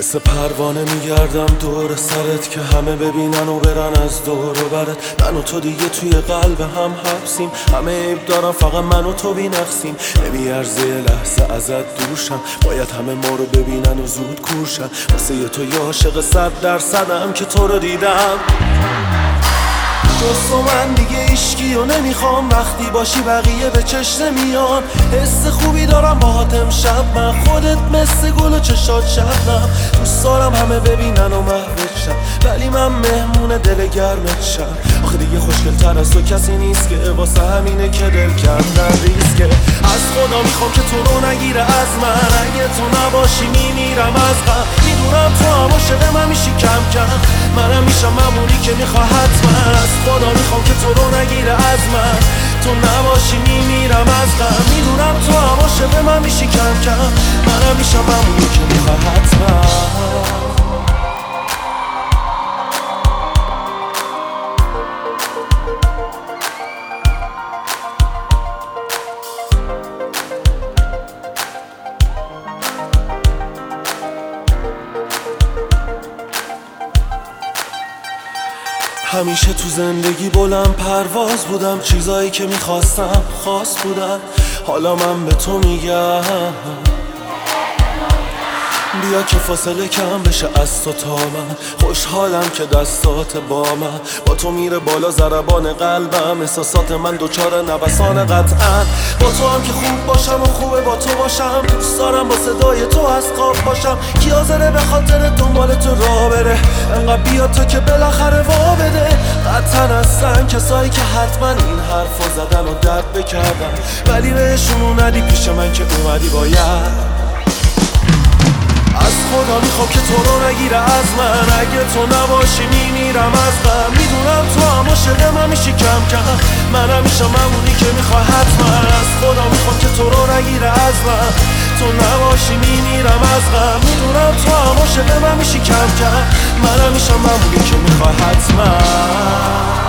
مثل پروانه میگردم دور سرت که همه ببینن و برن از دور و برت. من و تو دیگه توی قلب هم حبسیم، همه عیب دارم فقط من و تو بی‌نقصیم. نمیارزه لحظه ازت دوشم، باید همه ما رو ببینن و زود کورشن. واسه یه تو یه عاشق 100% که تو رو دیدم. جز تو من دیگه عشقی و نمیخوام، وقتی باشی بقیه به چشم نمیان. حس خوبی دارم باهات امشب من، خودت مثل گل و چشات شبنم. دوست دارم همه ببینن و محوت شن، ولی من مهمون دل گرمت شم. آخه دیگه خوشگل‌تر از تو کسی نیست که، واسه همینه که دل کردن ریسکه. از خدا میخوام که تو رو نگیره از من، اگه تو نباشی میمیرم از غم. میدونم تو هم عاشق من میشی کم کم، منم میشم ممونی که میخواه حتما. از خدا میخوام که تو رو نگیره از من، تو نباشی میمیرم از غم. میدونم تو هم عاشق من میشی کم کم، منم میشم ممونی که میخواه حتما. همیشه تو زندگی بلند پرواز بودم، چیزایی که میخواستم خاص بودن. حالا من به تو میگم بیا که فاصله کم بشه از تو تا من. خوشحالم که دستات با من، با تو میره بالا ضربان قلبم. احساسات من دوچار نوسان قطعا، با تو هم که خوب باشم و خوبه با تو باشم. دوست دارم با صدای تو از خواب باشم، کی حاضره به خاطر دنبال تو راه بره. انقدر بیا تو که بالاخره وا بده. قطعا هستن کسایی که حتما این حرفا زدن و درد بکردن، ولی بهشون اومدی پیش من که اومدی باید. از خدا میخوام که تو رو نگیره از من، اگه تو نباشی میمیرم از غم. میدونم تو هم عاشق من میشی کم کم، منم میشم ممونی که میخواه حتما. از خدا میخوام که تو رو نگیره از من، تو نباشی میمیرم از غم. میدونم تو هم عاشق من میشی کم کم، منم میشم ممونی که میخواه حتما.